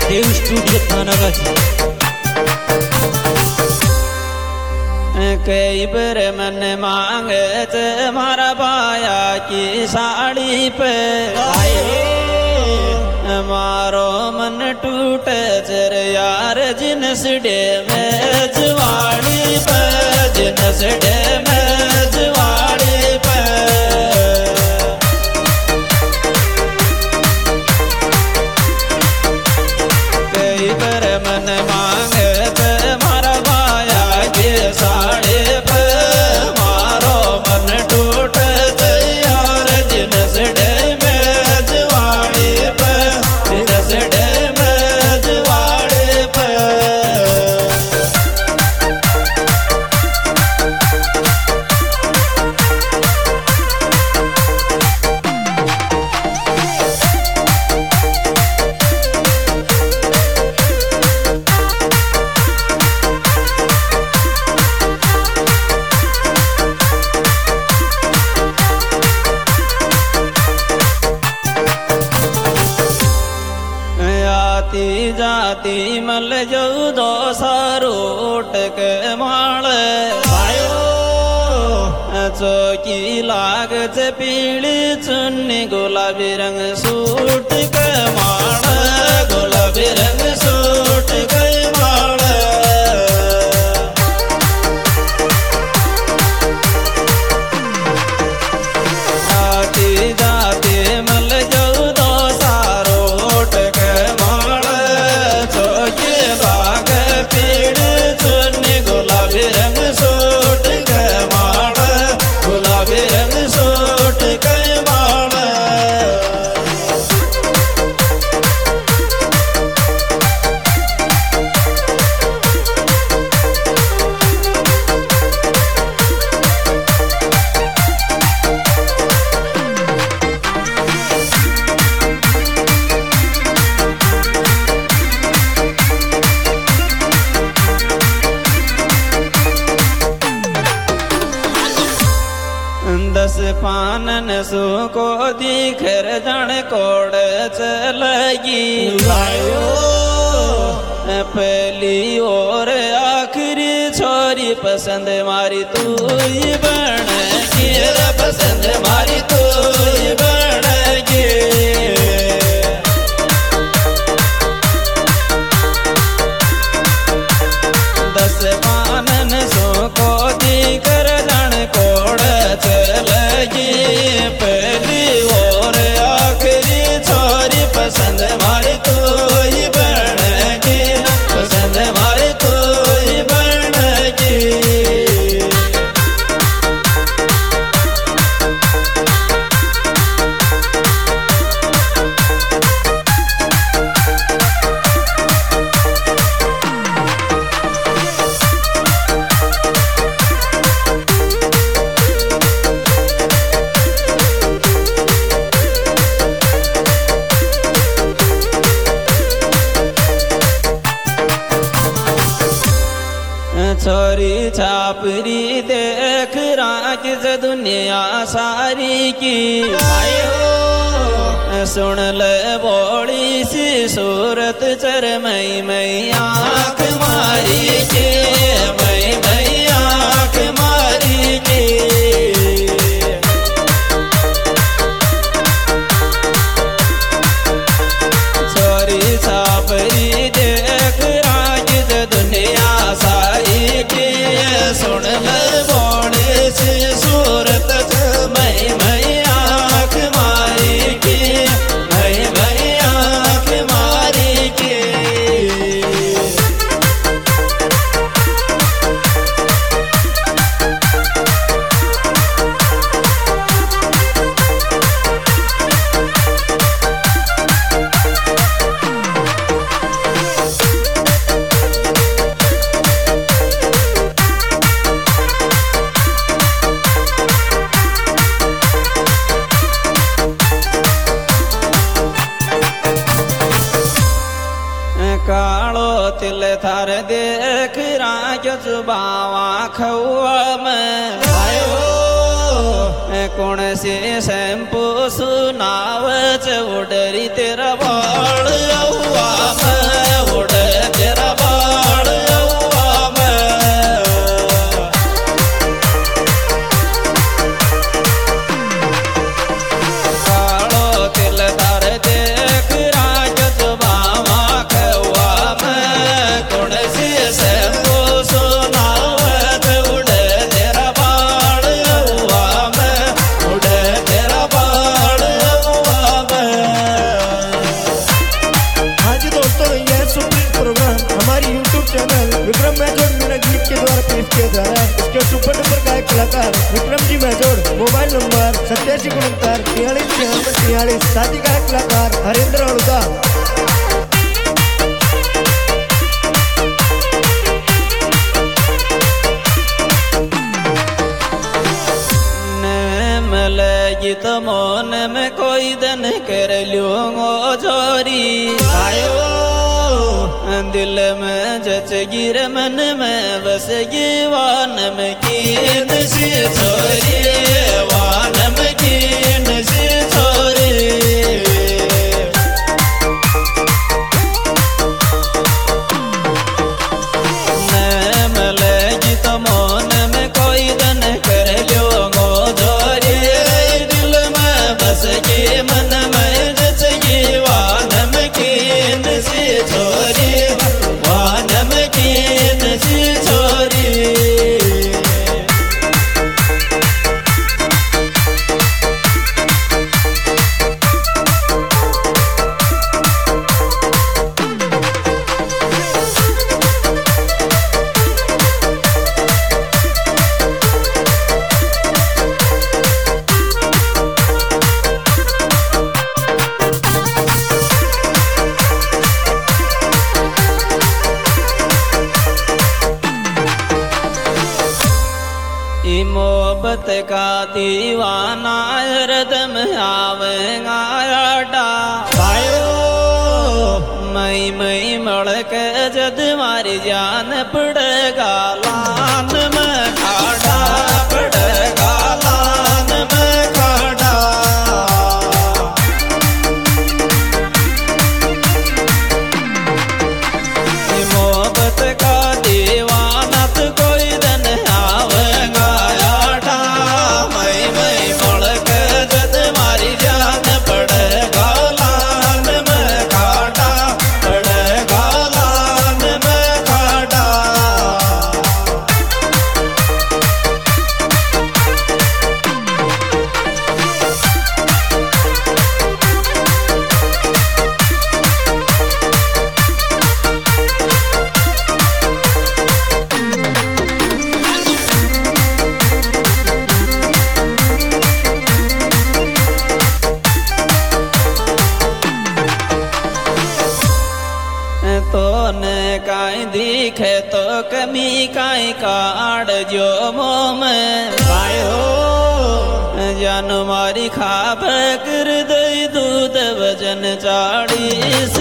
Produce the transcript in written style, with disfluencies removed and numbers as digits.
देव studio थानागाची। कई बार मन मांगे तुम्हारा बाया की साड़ी पे मारो मन टूटे चर यार जिनस डे में जवाड़ी पे जिनस डे में जवाड़ी पे कई बार मन मांगे तुम्हारा बाया की साड़ी पे मारो मन टूटे यार जिनस डे में जवाड़ी पे जिनस डे में जवाड़ी पे आती जाती मल जो दो सारोट के माल चौकी लाग पीली चुन्नी गुलाबी रंग सूट के माल गुलाबी रंग सूट के माल आती जाती मल जो दो सारोट के माल चौकी लाग पीली चुन्नी गुलाबी रंग सूट के माल गुलाबी रंग सूट के माल दस पानन सो को दिखर जन कोड़ चलगी पहली और आखिरी छोरी पसंद मारी तू ही बनेगी पसंद मारी तू ही बनेगी दस पानन सो को दिखर जन कोड़ चलगी पहली और आखिरी छोरी पसंद मारी तू ही बनेगी पसंद मारी तू ही बनेगी छोरी छापरी देख राज दुनिया सारी की सुन ले बोली सी सूरत चर मई आँख मारी के मई आँख मारी के छोरी छापरी देख राज दुनिया सारी की सुन ले बोले से सूरत मई आँख मारी की मई आँख मारी की कालो तिल थार देख राज जुबावा खौआ में कौन से शैम्पू सुनाव चौडरी तेरा बाल हुआ में है शूटिंग प्रोग्राम हमारी यूट्यूब चैनल विक्रम मेजोड़ मीना गीत के द्वारा पेश किया जा रहा है। इसके सुपर डुपर गायक कलाकार विक्रम जी मेजोड़, मोबाइल नंबर 8769 43 साथी गायक कलाकार हरेंद्र अड़ुदा। तो मोन में कोई दिन कर लूंगो जोरी आयो दिल में जच गिर मन में बस ये वानम की नशी छोरी वानम की नशी छोरी मोहब्बत का दीवाना हरदम आवेगा आटा आयो मई मड़क जद मारी जान पड़ेगा लान में खाड़ा पड़ेगा लान में खाड़ा मोहब्बत का दीवाना तो कोई दिन आवेगा काई दिखे तो कमी काई काड़ जो मोह में आयो जान मारी खाब कर दई दूध वजन चाड़ी